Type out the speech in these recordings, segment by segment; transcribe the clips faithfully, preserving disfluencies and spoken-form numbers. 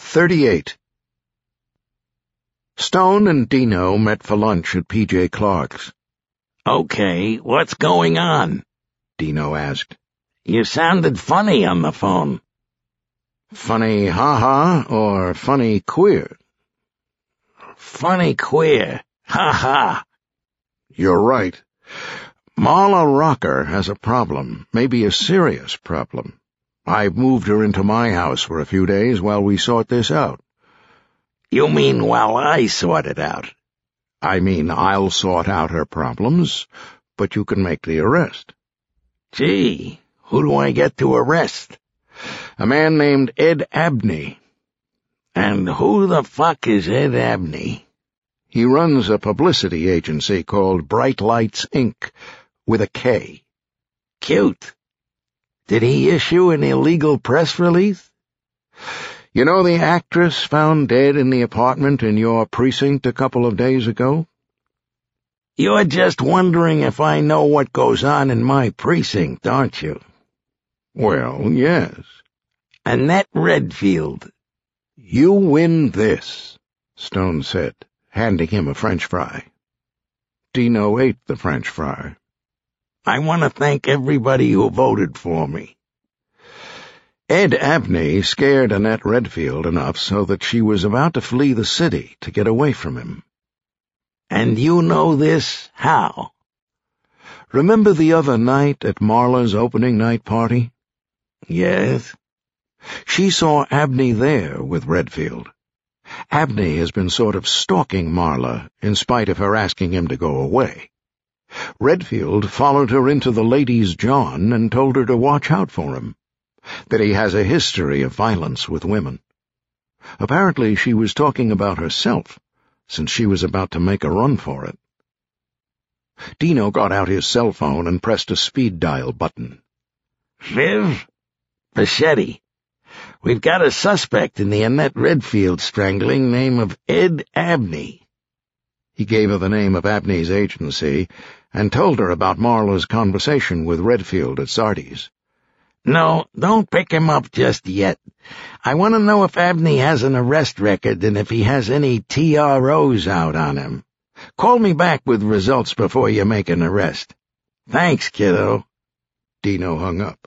thirty-eight. Stone and Dino met for lunch at P J Clark's. "Okay, what's going on?" Dino asked. "You sounded funny on the phone." "Funny ha-ha or funny queer?" "Funny queer. Ha-ha." "You're right. Marla Rocker has a problem, maybe a serious problem. I've moved her into my house for a few days while we sort this out." "You mean while I sort it out?" "I mean I'll sort out her problems, but you can make the arrest." "Gee, who do I get to arrest?" "A man named Ed Abney." "And who the fuck is Ed Abney?" "He runs a publicity agency called Bright Lights, Incorporated, with a K." "Cute. Did he issue an illegal press release?" "You know the actress found dead in the apartment in your precinct a couple of days ago?" "You're just wondering if I know what goes on in my precinct, aren't you?" "Well, yes." "Annette Redfield." "You win this," Stone said, handing him a French fry. Dino ate the French fry. "I want to thank everybody who voted for me." Ed Abney scared Annette Redfield enough so that she was about to flee the city to get away from him. "And you know this how?" "Remember the other night at Marla's opening night party?" "Yes." "She saw Abney there with Redfield. Abney has been sort of stalking Marla, in spite of her asking him to go away. Redfield followed her into the ladies' John and told her to watch out for him, that he has a history of violence with women. Apparently she was talking about herself, since she was about to make a run for it." Dino got out his cell phone and pressed a speed dial button. "Viv? Pachetti. We've got a suspect in the Annette Redfield strangling name of Ed Abney." He gave her the name of Abney's agency and told her about Marla's conversation with Redfield at Sardi's. "No, don't pick him up just yet. I want to know if Abney has an arrest record and if he has any T R Os out on him. Call me back with results before you make an arrest. Thanks, kiddo." Dino hung up.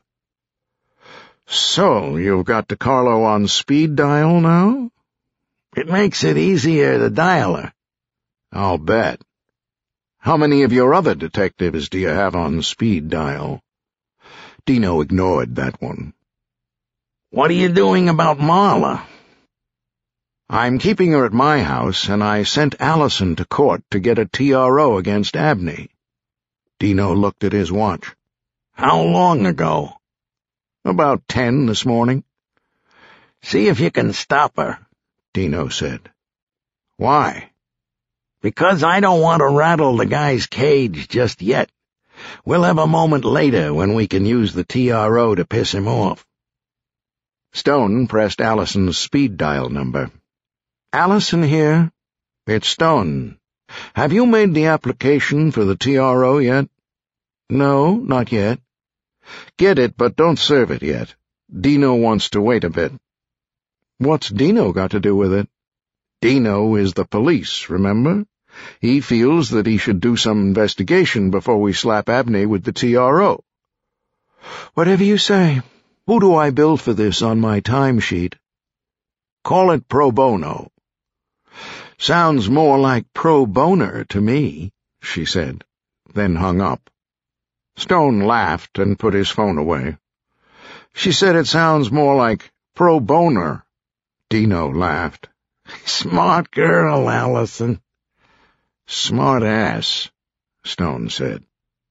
"So, you've got DeCarlo on speed dial now?" "It makes it easier to dial her." "I'll bet. How many of your other detectives do you have on speed dial?" Dino ignored that one. "What are you doing about Marla?" "I'm keeping her at my house, and I sent Allison to court to get a T R O against Abney." Dino looked at his watch. "How long ago?" "About ten this morning." "See if you can stop her," Dino said. "Why?" "Because I don't want to rattle the guy's cage just yet. We'll have a moment later when we can use the T R O to piss him off." Stone pressed Allison's speed dial number. "Allison here. It's Stone. Have you made the application for the T R O yet?" "No, not yet." "Get it, but don't serve it yet. Dino wants to wait a bit." "What's Dino got to do with it?" "Dino is the police, remember? He feels that he should do some investigation before we slap Abney with the T R O." "Whatever you say. Who do I bill for this on my timesheet?" "Call it pro bono." "Sounds more like pro boner to me," she said, then hung up. Stone laughed and put his phone away. "She said it sounds more like pro boner." Dino laughed. "Smart girl, Allison." "Smart ass," Stone said.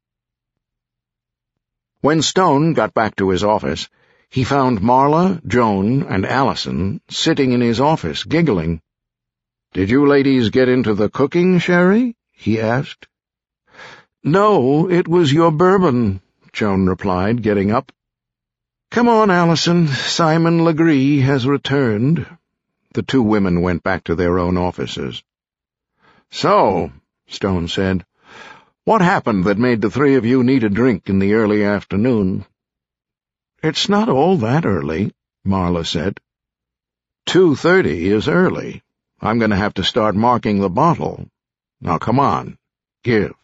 When Stone got back to his office, he found Marla, Joan, and Allison sitting in his office, giggling. "Did you ladies get into the cooking, Sherry?" he asked. "No, it was your bourbon," Joan replied, getting up. "Come on, Allison. Simon Legree has returned." The two women went back to their own offices. "So," Stone said, "what happened that made the three of you need a drink in the early afternoon?" "It's not all that early," Marla said. two thirty is early. I'm going to have to start marking the bottle. Now come on, give.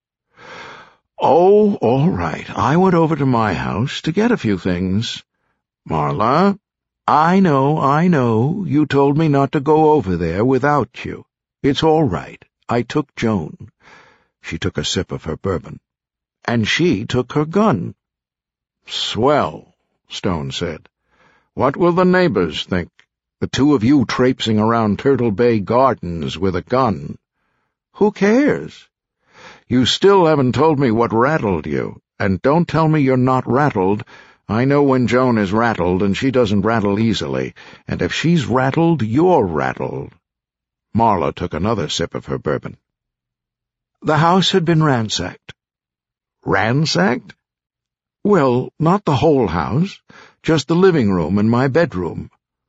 Oh, all right. I went over to my house to get a few things. Marla, I know, I know. You told me not to go over there without you. It's all right. I took Joan. She took a sip of her bourbon. And she took her gun. Swell, Stone said. What will the neighbors think? The two of you traipsing around Turtle Bay Gardens with a gun. Who cares? You still haven't told me what rattled you, and don't tell me you're not rattled. I know when Joan is rattled, and she doesn't rattle easily, and if she's rattled, you're rattled. Marla took another sip of her bourbon. The house had been ransacked. Ransacked? Well, not the whole house, just the living room and my bedroom.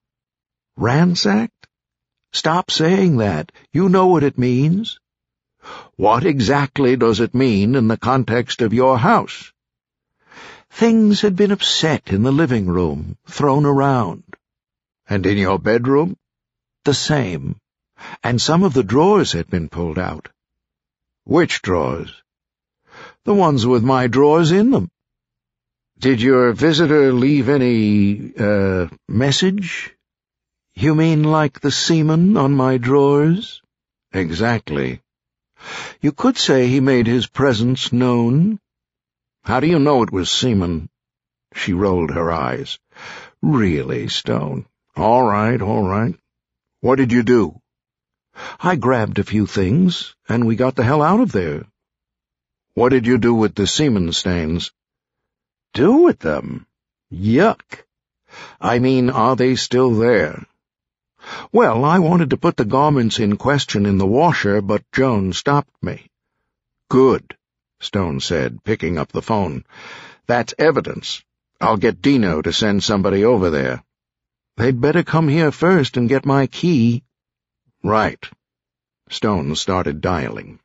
Ransacked? Stop saying that. You know what it means. What exactly does it mean in the context of your house? Things had been upset in the living room, thrown around. And in your bedroom? The same. And some of the drawers had been pulled out. Which drawers? The ones with my drawers in them. Did your visitor leave any, uh, message? You mean like the semen on my drawers? Exactly. You could say he made his presence known. How do you know it was semen? She rolled her eyes. Really, Stone. All right, all right. What did you do? I grabbed a few things, and we got the hell out of there. What did you do with the semen stains? Do with them? Yuck. I mean, are they still there? Well, I wanted to put the garments in question in the washer, but Joan stopped me. Good, Stone said, picking up the phone. That's evidence. I'll get Dino to send somebody over there. They'd better come here first and get my key. Right. Stone started dialing.